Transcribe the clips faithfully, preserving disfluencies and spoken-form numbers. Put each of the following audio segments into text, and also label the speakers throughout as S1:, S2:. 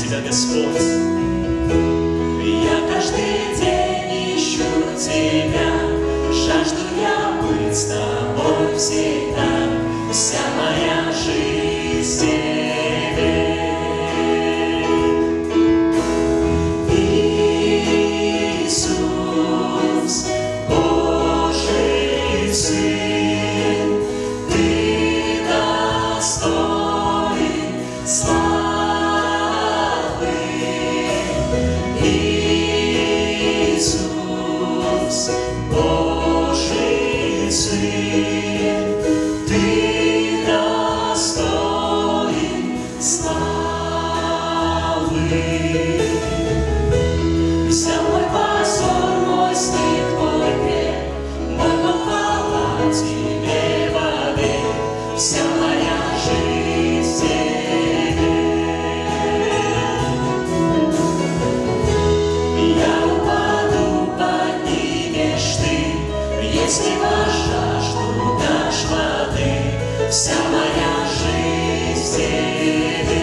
S1: Тебя, Господь.
S2: Я каждый день ищу Тебя, жажду я быть с Тобой всегда, вся моя жизнь Тебе. Иисус, Божий Сын, Ты достоин славы. Иисус, Божий Сын, Ты достоин славы. Вся мой позор, мой стыд, мой грех, мой похвала Тебе вовек, вся моя жизнь Тебе. Я упаду, поднимешь Ты, если пожажду дашь воды, вся моя жизнь Тебе.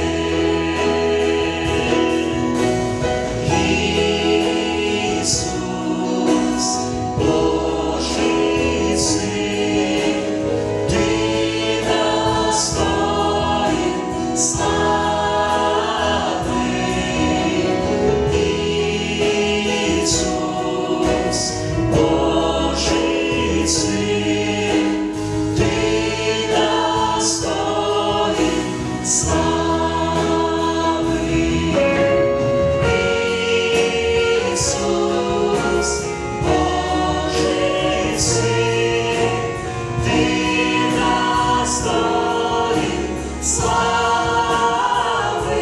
S2: Иисус, Божий Сын, Ты достоин славы. Иисус, Божий Сын, Ты достоин славы. Иисус, Божий Сын, Ты достоин славы.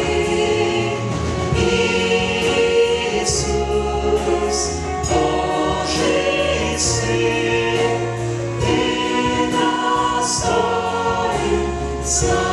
S2: Иисус, Божий Сын, Ты достоин славы.